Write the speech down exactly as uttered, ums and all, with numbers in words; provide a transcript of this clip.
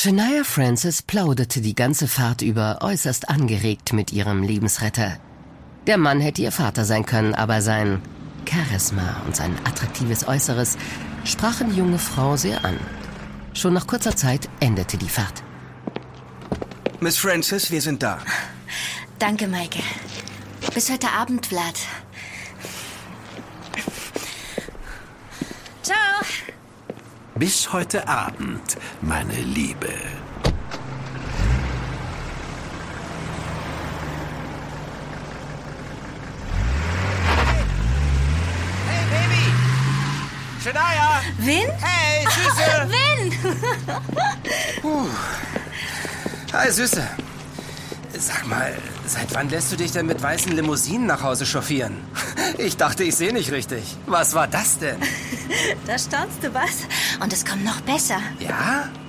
Shania Francis plauderte die ganze Fahrt über äußerst angeregt mit ihrem Lebensretter. Der Mann hätte ihr Vater sein können, aber sein Charisma und sein attraktives Äußeres sprachen die junge Frau sehr an. Schon nach kurzer Zeit endete die Fahrt. Miss Francis, wir sind da. Danke, Maike. Bis heute Abend, Vlad. Ciao. Bis heute Abend, meine Liebe. Hey, Baby! Shania! Vin? Hey, Süße! Vin! Puh. Hi, Süße. Sag mal, seit wann lässt du dich denn mit weißen Limousinen nach Hause chauffieren? Ich dachte, ich sehe nicht richtig. Was war das denn? Da staunst du was. Und es kommt noch besser. Ja?